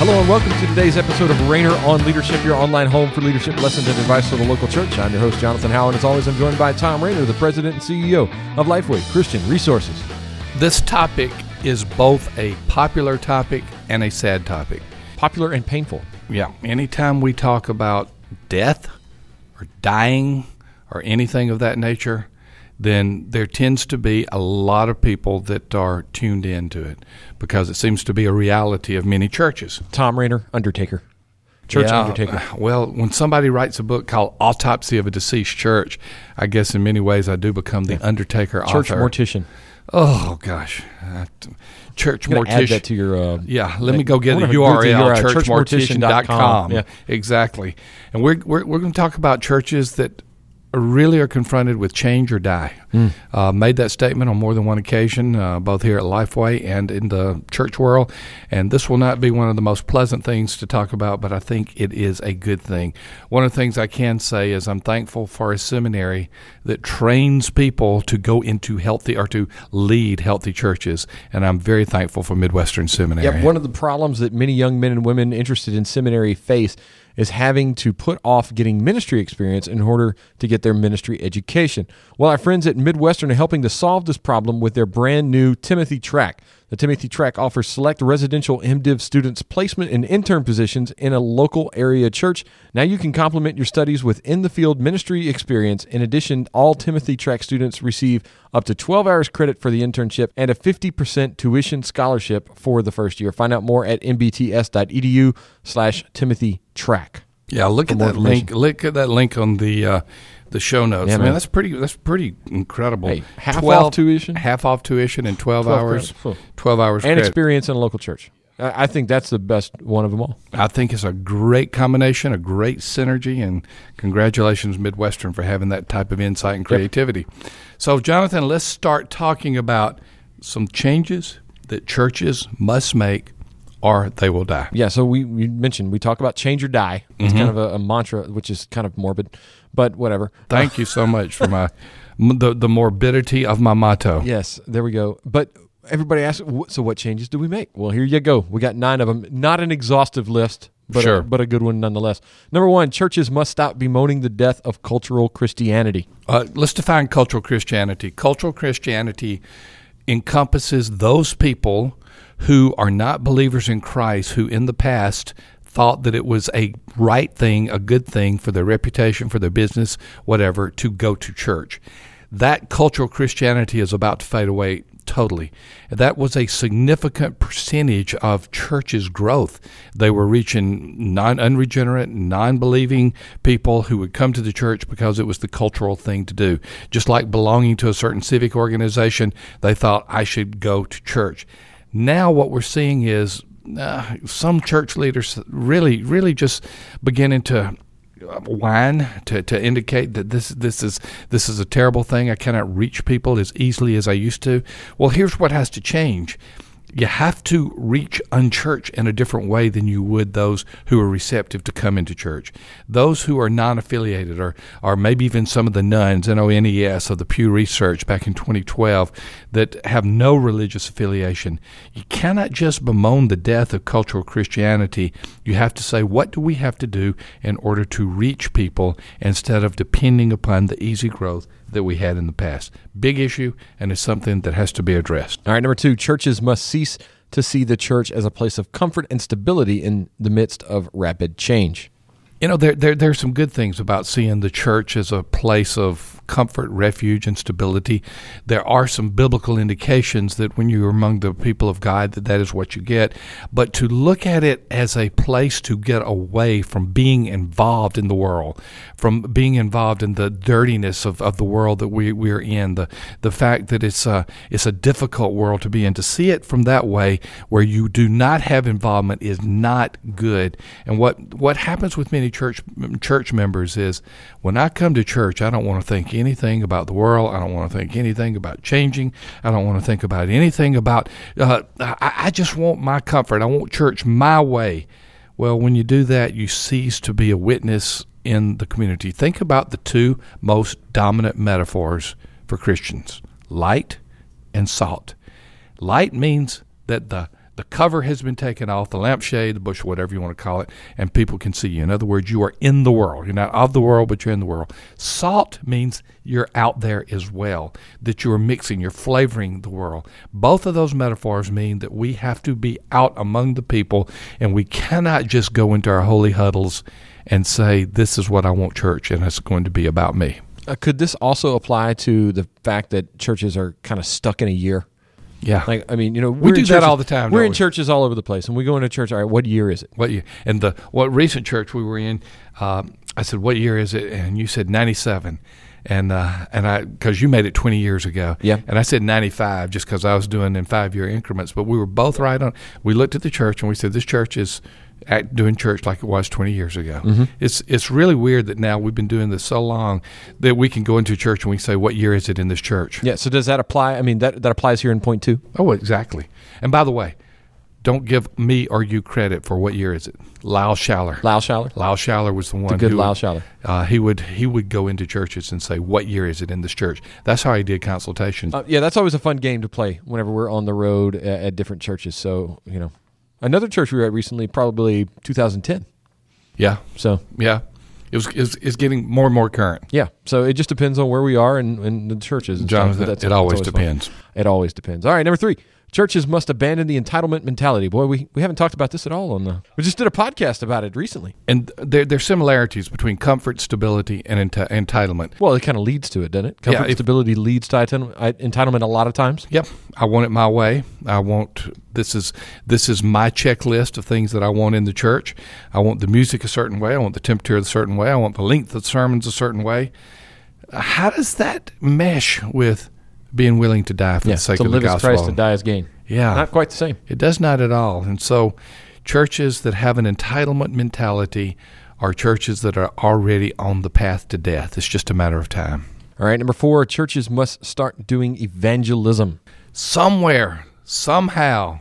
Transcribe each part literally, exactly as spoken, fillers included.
Hello and welcome to today's episode of Rainer on Leadership, your online home for leadership lessons and advice for the local church. I'm your host, Jonathan Howe, and as always, I'm joined by Tom Rainer, the president and C E O of Lifeway Christian Resources. This topic is both a popular topic and a sad topic. Popular and painful. Yeah. Anytime we talk about death or dying or anything of that nature, then there tends to be a lot of people that are tuned into it because it seems to be a reality of many churches. Tom Rainer, Undertaker. Church yeah, Undertaker. Well, when somebody writes a book called Autopsy of a Deceased Church, I guess in many ways I do become the Undertaker Church author. mortician. Oh, gosh. Uh, church mortician. mortician. Add that to your... Uh, yeah, let me go get a a U R L, church church mortician dot com. Yeah. Exactly. And we're, we're, we're going to talk about churches that really are confronted with change or die. Mm. Uh, made that statement on more than one occasion, uh, both here at Lifeway and in the church world. And this will not be one of the most pleasant things to talk about, but I think it is a good thing. One of the things I can say is I'm thankful for a seminary that trains people to go into healthy or to lead healthy churches. And I'm very thankful for Midwestern Seminary. Yeah, one of the problems that many young men and women interested in seminary face is having to put off getting ministry experience in order to get their ministry education. Well, our friends at Midwestern are helping to solve this problem with their brand new Timothy Track. The Timothy Track offers select residential MDiv students placement in intern positions in a local area church. Now you can complement your studies with in-the-field ministry experience. In addition, all Timothy Track students receive up to twelve hours credit for the internship and a fifty percent tuition scholarship for the first year. Find out more at mbts.edu slash Timothy Track. Yeah, look at that link. Look at that link on the uh, the show notes. Yeah, I mean, that's pretty. That's pretty incredible. Hey, half twelve, off tuition, half off tuition, and twelve, twelve hours, credit. twelve hours, and credit. Experience in a local church. I think that's the best one of them all. I think it's a great combination, a great synergy, and congratulations, Midwestern, for having that type of insight and creativity. Yep. So, Jonathan, let's start talking about some changes that churches must make or they will die. Yeah, so we, we mentioned, we talk about change or die. It's mm-hmm. kind of a, a mantra, which is kind of morbid, but whatever. Thank you so much for my the, the morbidity of my motto. Yes, there we go. But everybody asks, so what changes do we make? Well, here you go. We got nine of them. Not an exhaustive list, but, sure. a, but a good one nonetheless. Number one, churches must stop bemoaning the death of cultural Christianity. Uh, let's define cultural Christianity. Cultural Christianity encompasses those people who are not believers in Christ, who in the past thought that it was a right thing, a good thing for their reputation, for their business, whatever, to go to church. That cultural Christianity is about to fade away totally. That was a significant percentage of churches' growth. They were reaching non unregenerate, non-believing people who would come to the church because it was the cultural thing to do. Just like belonging to a certain civic organization, they thought, I should go to church. Now what we're seeing is uh, some church leaders really, really just beginning to whine to, to indicate that this this is this is a terrible thing. I cannot reach people as easily as I used to. Well, here's what has to change. You have to reach unchurched in a different way than you would those who are receptive to come into church. Those who are non-affiliated, or, or maybe even some of the nuns, N O N E S, of the Pew Research back in twenty twelve, that have no religious affiliation. You cannot just bemoan the death of cultural Christianity. You have to say, what do we have to do in order to reach people instead of depending upon the easy growth that we had in the past? Big issue, and it's something that has to be addressed. All right, number two, churches must cease to see the church as a place of comfort and stability in the midst of rapid change. You know, there, there there's some good things about seeing the church as a place of comfort, refuge, and stability. There are some biblical indications that when you're among the people of God, that that is what you get. But to look at it as a place to get away from being involved in the world, from being involved in the dirtiness of, of the world that we, we're in, the the fact that it's a, it's a difficult world to be in, to see it from that way where you do not have involvement is not good. And what, what happens with many church church members is, when I come to church, I don't want to think anything about the world. I don't want to think anything about changing. I don't want to think about anything about, uh, I, I just want my comfort. I want church my way. Well, when you do that, you cease to be a witness in the community. Think about the two most dominant metaphors for Christians: light and salt. Light means that the The cover has been taken off, the lampshade, the bushel, whatever you want to call it, and people can see you. In other words, you are in the world. You're not of the world, but you're in the world. Salt means you're out there as well, that you're mixing, you're flavoring the world. Both of those metaphors mean that we have to be out among the people, and we cannot just go into our holy huddles and say, this is what I want church, and it's going to be about me. Uh, could this also apply to the fact that churches are kind of stuck in a year? Yeah. Like, I mean, you know, we we're do in that churches, all the time. We're don't in we? churches all over the place, and we go into church. All right, what year is it? What year? And the what recent church we were in, um, I said, what year is it? And you said ninety-seven. And uh, and I because you made it twenty years ago. Yeah. And I said ninety-five just because I was doing in five-year increments. But we were both right on. We looked at the church, and we said, this church is at doing church like it was twenty years ago. Mm-hmm. It's it's really weird that now we've been doing this so long that we can go into a church and we say, what year is it in this church? Yeah, so does that apply? I mean, that, that applies here in point two? Oh, exactly. And by the way, don't give me or you credit for what year is it. Lyle Schaller. Lyle Schaller? Lyle Schaller was the one. The good who Lyle would, Schaller. Uh, he would he would go into churches and say, what year is it in this church? That's how he did consultations. Uh, yeah, that's always a fun game to play whenever we're on the road at, at different churches. So, you know, another church we were at recently, probably two thousand ten. Yeah. So, Yeah. It was, it was it's getting more and more current. yeah. So it just depends on where we are and, and the churches. And Jonathan, stuff, but that's- it that's always fun. depends. It always depends. All right, number three. Churches must abandon the entitlement mentality. Boy, we, we haven't talked about this at all on the. We just did a podcast about it recently. And there there are similarities between comfort, stability, and enti- entitlement. Well, it kind of leads to it, doesn't it? Comfort Yeah, and if- stability leads to entitlement, entitlement a lot of times. Yep, I want it my way. I want this is this is my checklist of things that I want in the church. I want the music a certain way. I want the temperature a certain way. I want the length of the sermons a certain way. How does that mesh with being willing to die for Yeah, the sake to of the live as gospel? Christ, to die as gain. Yeah, Not quite the same. it does not at all. And so, churches that have an entitlement mentality are churches that are already on the path to death. It's just a matter of time. All right, number four, churches must start doing evangelism. Somewhere, somehow,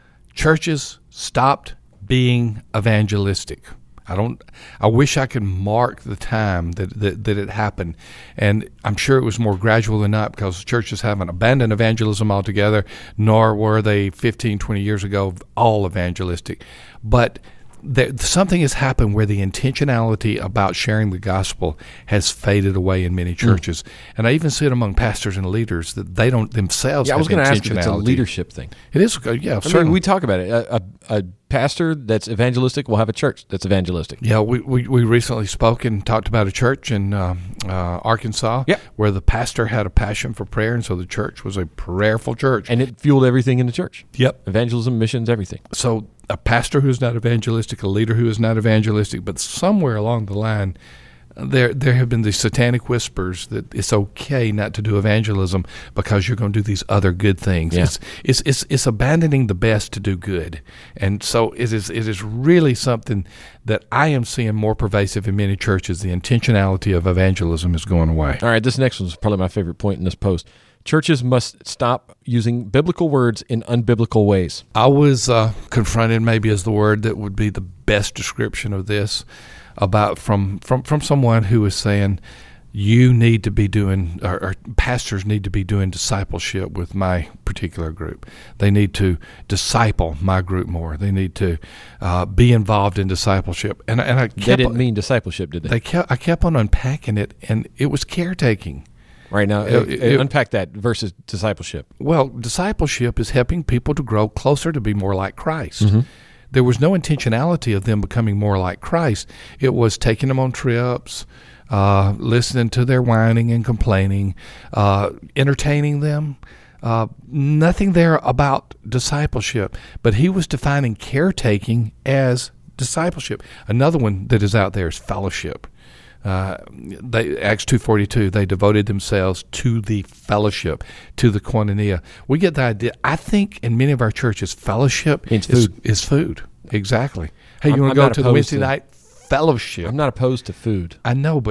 churches stopped being evangelistic. I don't. I wish I could mark the time that, that that it happened, and I'm sure it was more gradual than not because churches haven't abandoned evangelism altogether, nor were they fifteen, twenty years ago all evangelistic. But there, something has happened where the intentionality about sharing the gospel has faded away in many churches, mm. and I even see it among pastors and leaders that they don't themselves. Yeah, I have was going to ask if it's a intentionality. leadership thing. It is, uh, yeah. I certainly. mean, we talk about it. A, a, a pastor that's evangelistic will have a church that's evangelistic. Yeah, we, we, we recently spoke and talked about a church in uh, uh, Arkansas Yep. where the pastor had a passion for prayer, and so the church was a prayerful church. And it fueled everything in the church. Yep. Evangelism, missions, everything. So a pastor who's not evangelistic, a leader who is not evangelistic, but somewhere along the line, there there have been these satanic whispers that it's okay not to do evangelism because you're going to do these other good things. Yeah. It's, it's it's it's abandoning the best to do good, and so it is it is really something that I am seeing more pervasive in many churches. The intentionality of evangelism is going away. All right, this next one is probably my favorite point in this post. Churches must stop using biblical words in unbiblical ways. I was uh, confronted, maybe as the word that would be the best description of this, about from from, from someone who was saying, you need to be doing, or, or pastors need to be doing discipleship with my particular group. They need to disciple my group more. They need to uh, be involved in discipleship. And, and I kept They didn't on, mean discipleship, did they? they kept, I kept on unpacking it, and it was caretaking. Right now, It- uh, it- unpack that versus discipleship. Well, discipleship is helping people to grow closer to be more like Christ. Mm-hmm. There was no intentionality of them becoming more like Christ. It was taking them on trips, uh, listening to their whining and complaining, uh, entertaining them. Uh, nothing there about discipleship. But he was defining caretaking as discipleship. Another one that is out there is fellowship. Uh, they, Acts two forty-two, they devoted themselves to the fellowship, to the koinonia. We get the idea. I think in many of our churches, fellowship It's is food. is food. Exactly. Hey, you I'm- want I'm to go not to the opposed Wednesday to- night fellowship? I'm not opposed to food. I know, but don't. But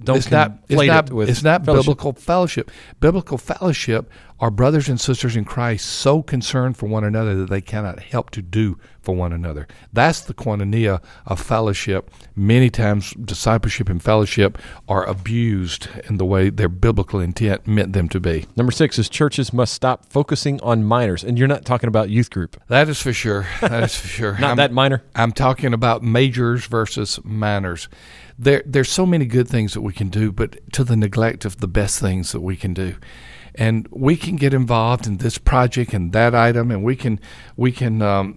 don't it's not, it's conflate not, it with it's not fellowship. biblical fellowship. Biblical fellowship are brothers and sisters in Christ so concerned for one another that they cannot help to do for one another. That's the koinonia of fellowship. Many times discipleship and fellowship are abused in the way their biblical intent meant them to be. Number six is churches must stop focusing on minors. And you're not talking about youth group. That is for sure. That is for sure. Not I'm, that minor. I'm talking about majors versus minors. There, there's so many good things that we can do, but to the neglect of the best things that we can do. And we can get involved in this project and that item, and we can we can um,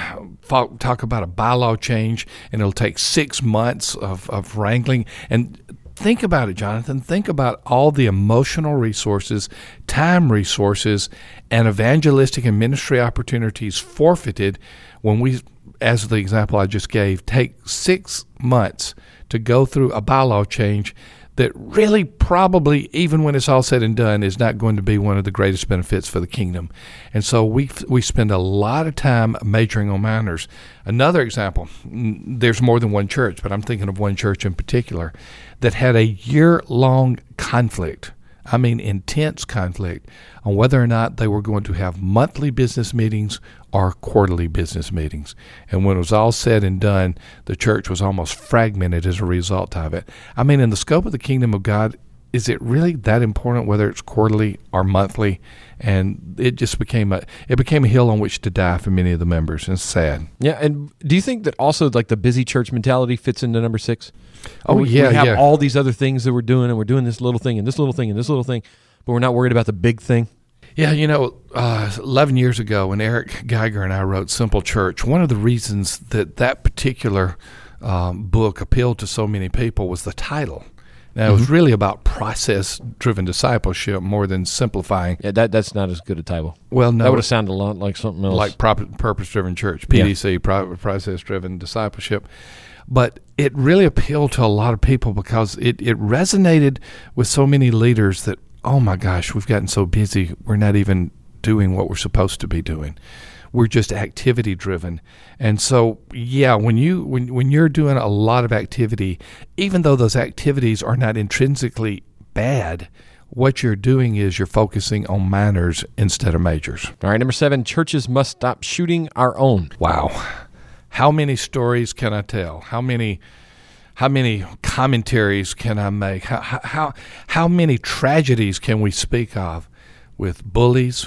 talk about a bylaw change, and it'll take six months of, of wrangling. And think about it, Jonathan. Think about all the emotional resources, time resources, and evangelistic and ministry opportunities forfeited when we, as the example I just gave, take six months to go through a bylaw change that really probably, even when it's all said and done, is not going to be one of the greatest benefits for the kingdom. And so we we spend a lot of time majoring on minors. Another example, there's more than one church, but I'm thinking of one church in particular that had a year-long conflict, I mean intense conflict, on whether or not they were going to have monthly business meetings or quarterly business meetings. And when it was all said and done, the church was almost fragmented as a result of it. I mean, in the scope of the kingdom of God, is it really that important whether it's quarterly or monthly? And it just became a it became a hill on which to die for many of the members. And it's sad. Yeah, and do you think that also like the busy church mentality fits into number six? Oh, we, yeah, we have yeah. all these other things that we're doing, and we're doing this little thing and this little thing and this little thing, but we're not worried about the big thing. Yeah, you know, uh, eleven years ago when Eric Geiger and I wrote Simple Church, one of the reasons that that particular um, book appealed to so many people was the title. Now, mm-hmm. It was really about process-driven discipleship more than simplifying. Yeah, that that's not as good a title. Well, no. That would have sounded a lot like something else. Like prop- Purpose-Driven Church, P D C, yeah. pro- Process-Driven Discipleship. But it really appealed to a lot of people because it, it resonated with so many leaders that, oh my gosh, we've gotten so busy, we're not even doing what we're supposed to be doing. We're just activity driven. And so, yeah, when you when when you're doing a lot of activity, even though those activities are not intrinsically bad, what you're doing is you're focusing on minors instead of majors. All right, number seven, churches must stop shooting our own. Wow. How many stories can I tell? How many How many commentaries can I make? How, how how many tragedies can we speak of with bullies,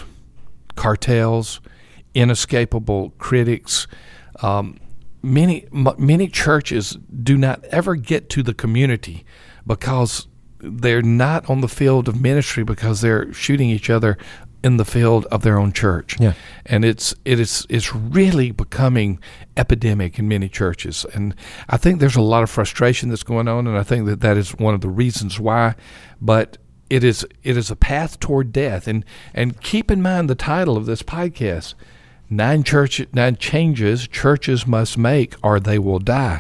cartels, inescapable critics? Um, many m- many churches do not ever get to the community because they're not on the field of ministry because they're shooting each other in the field of their own church. Yeah. And it's it is it's really becoming epidemic in many churches. And I think there's a lot of frustration that's going on, and I think that that is one of the reasons why. But it is it is a path toward death. And and keep in mind the title of this podcast: Nine church nine changes churches must make, or they will die.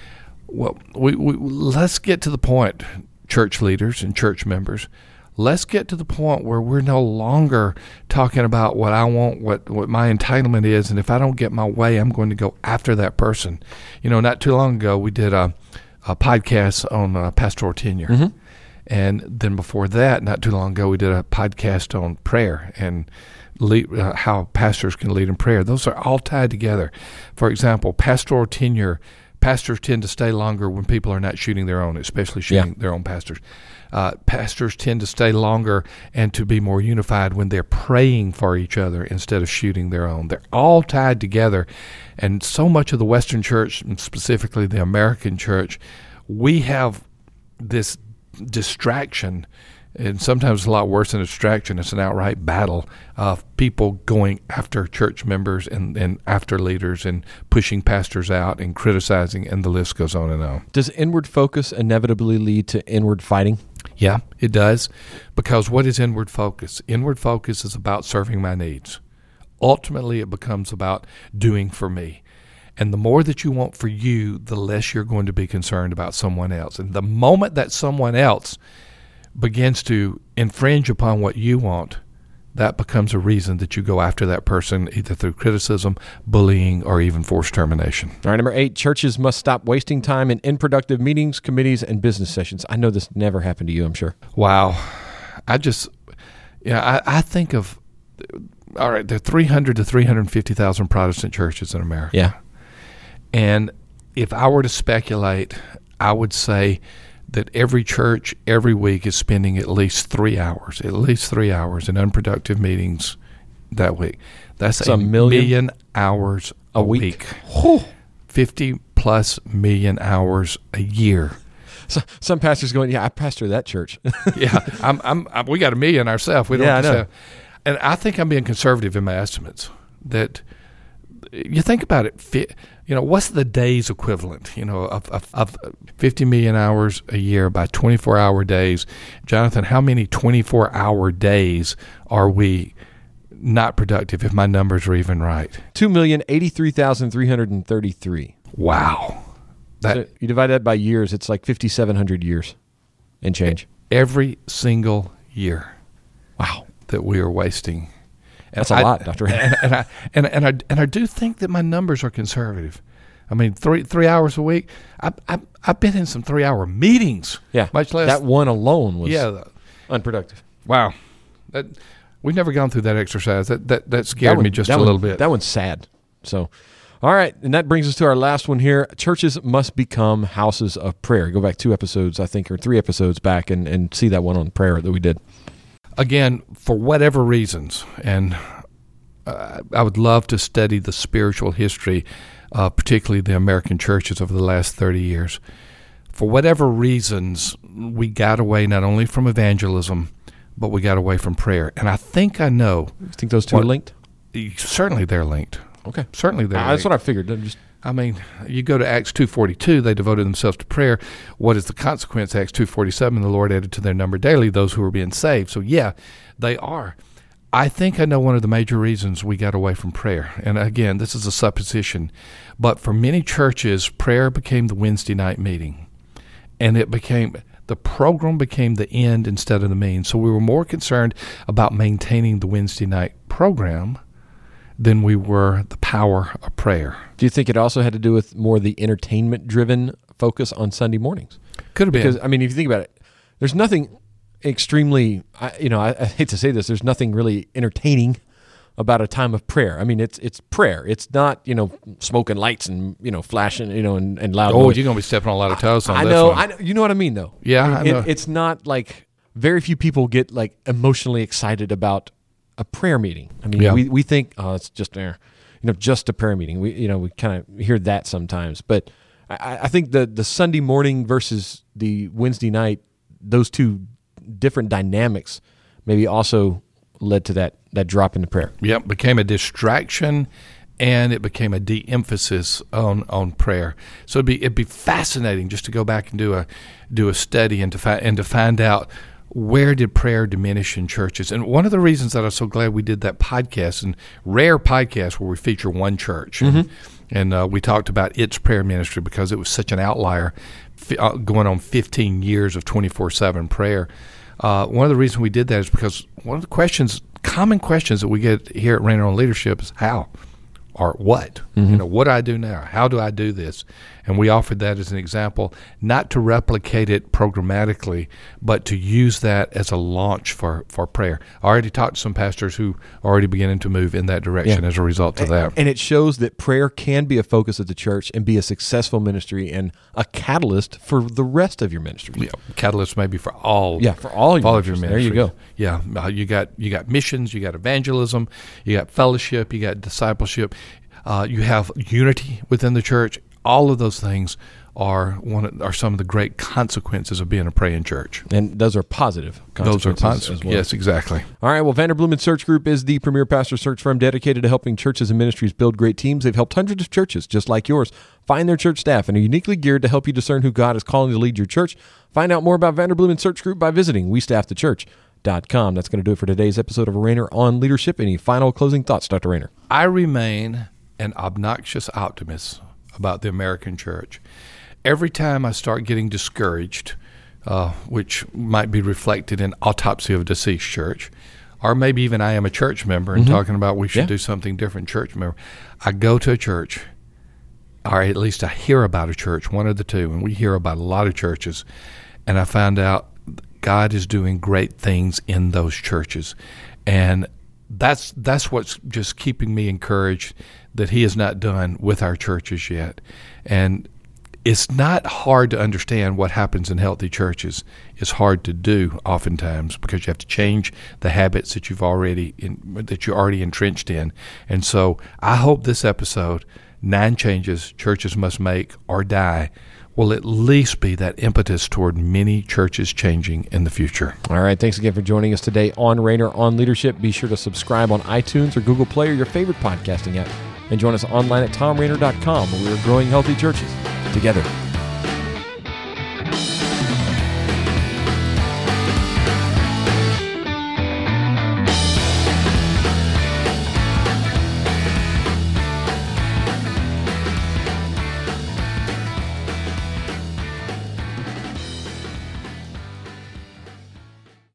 Well, we, we let's get to the point, church leaders and church members. Let's get to the point where we're no longer talking about what I want, what, what my entitlement is, and if I don't get my way, I'm going to go after that person. You know, not too long ago, we did a, a podcast on uh, pastoral tenure. Mm-hmm. And then before that, not too long ago, we did a podcast on prayer and lead, uh, how pastors can lead in prayer. Those are all tied together. For example, pastoral tenure, pastors tend to stay longer when people are not shooting their own, especially shooting yeah. their own pastors. Uh, pastors tend to stay longer and to be more unified when they're praying for each other instead of shooting their own. They're all tied together. And so much of the Western church, and specifically the American church, we have this distraction, and sometimes a lot worse than a distraction. It's an outright battle of people going after church members and, and after leaders and pushing pastors out and criticizing, and the list goes on and on. Does inward focus inevitably lead to inward fighting? Yeah, it does. Because what is inward focus? Inward focus is about serving my needs. Ultimately, it becomes about doing for me. And the more that you want for you, the less you're going to be concerned about someone else. And the moment that someone else begins to infringe upon what you want, that becomes a reason that you go after that person either through criticism, bullying, or even forced termination. All right, number eight, churches must stop wasting time in unproductive meetings, committees, and business sessions. I know this never happened to you, I'm sure. Wow. I just, yeah, I, I think of, all right, there are three hundred to three hundred fifty thousand Protestant churches in America. Yeah. And if I were to speculate, I would say that every church every week is spending at least three hours, at least three hours in unproductive meetings that week. That's That's a a million million hours a, a week. week. Whew. fifty plus million hours a year. So, some pastors going, yeah, I pastor that church. Yeah, I'm, I'm, I'm, we got a million ourselves. We don't Yeah, I just know. have, and I think I'm being conservative in my estimates. That you think about it, fi- you know, what's the day's equivalent? You know, of, of, of fifty million hours a year by twenty-four hour days. Jonathan, how many twenty-four hour days are we not productive? If my numbers are even right, two million eighty-three thousand three hundred thirty-three. wow. That So you divide that by years, it's like fifty-seven hundred years and change. every single year Wow. that we are wasting. And That's a I- lot, Doctor And, and I and, and I and I do think that my numbers are conservative. I mean, three three hours a week. I I I've been in some three hour meetings. Yeah. much less. That one alone was yeah. unproductive. Wow. That we've never gone through that exercise. That that that scared That one- me just that a one- little bit. That one's sad. So, all right. And that brings us to our last one here. Churches must become houses of prayer. Go back two episodes, I think, or three episodes back and, and see that one on prayer that we did. Again, for whatever reasons, and uh, I would love to study the spiritual history, uh, particularly the American churches over the last thirty years. For whatever reasons, we got away not only from evangelism, but we got away from prayer. And I think I know. You think those two What- are linked? Certainly they're linked. Okay. Certainly they're Uh, linked. that's what I figured. I'm just I mean, you go to Acts two forty-two, they devoted themselves to prayer. What is the consequence? Acts two forty-seven, the Lord added to their number daily those who were being saved. So, yeah, they are. I think I know one of the major reasons we got away from prayer. And again, this is a supposition. But for many churches, prayer became the Wednesday night meeting. And it became, the program became the end instead of the means. So we were more concerned about maintaining the Wednesday night program than we were the power of prayer. Do you think it also had to do with more the entertainment-driven focus on Sunday mornings? Could have been. Because, I mean, if you think about it, there's nothing extremely, I, you know, I, I hate to say this, there's nothing really entertaining about a time of prayer. I mean, it's it's prayer. It's not, you know, smoking lights and, you know, flashing, you know, and, and loud Oh, noise. you're going to be stepping on a lot of toes on I this know, one. I know. You know what I mean, though? Yeah, I It- know. it's not like very few people get, like, emotionally excited about a prayer meeting. I mean, Yeah. we, we think, oh, it's just there. You know, just a prayer meeting. We, you know, we kind of hear that sometimes, but I, I think the the Sunday morning versus the Wednesday night, those two different dynamics, maybe also led to that that drop in the prayer. Yep, became a distraction, and it became a de-emphasis on, on prayer. So it'd be it'd be fascinating just to go back and do a do a study and to fi- and to find out where did prayer diminish in churches. And one of the reasons that I'm so glad we did that podcast, and rare podcast where we feature one church, and, and uh, we talked about its prayer ministry because it was such an outlier, f- uh, going on fifteen years of twenty-four seven prayer. Uh, one of the reasons we did that is because one of the questions, common questions that we get here at Rainer on Leadership is how or what? You know, what do I do now? How do I do this? And we offered that as an example, not to replicate it programmatically, but to use that as a launch for, for prayer. I already talked to some pastors who are already beginning to move in that direction Yeah. as a result of that. And it shows that prayer can be a focus of the church and be a successful ministry and a catalyst for the rest of your ministry. Yeah, catalyst maybe for all. Yeah, for all your all of your ministries. There you ministries. go. Yeah, uh, you got you got missions, you got evangelism, you got fellowship, you got discipleship, uh, you have unity within the church. All of those things are one of, are some of the great consequences of being a praying church. And those are positive Those are consequences positive. as well. Yes, exactly. All right. Well, Vanderbloemen Search Group is the premier pastor search firm dedicated to helping churches and ministries build great teams. They've helped hundreds of churches just like yours find their church staff and are uniquely geared to help you discern who God is calling to lead your church. Find out more about Vanderbloemen Search Group by visiting we staff the church dot com. That's going to do it for today's episode of Rainer on Leadership. Any final closing thoughts, Doctor Rainer? I remain an obnoxious optimist about the American church. Every time I start getting discouraged, uh, which might be reflected in Autopsy of a Deceased Church, or maybe even I am a church member and Mm-hmm. talking about we should Yeah. do something different, church member. I go to a church, or at least I hear about a church, one of the two, and we hear about a lot of churches, and I find out God is doing great things in those churches. And that's that's what's just keeping me encouraged that He has not done with our churches yet. And it's not hard to understand what happens in healthy churches. It's hard to do oftentimes because you have to change the habits that you've already in, that you're already entrenched in. And so I hope this episode, Nine Changes Churches Must Make or Die, will at least be that impetus toward many churches changing in the future. All right. Thanks again for joining us today on Rainer on Leadership. Be sure to subscribe on iTunes or Google Play or your favorite podcasting app. And join us online at tom rainer dot com, where we are growing healthy churches together.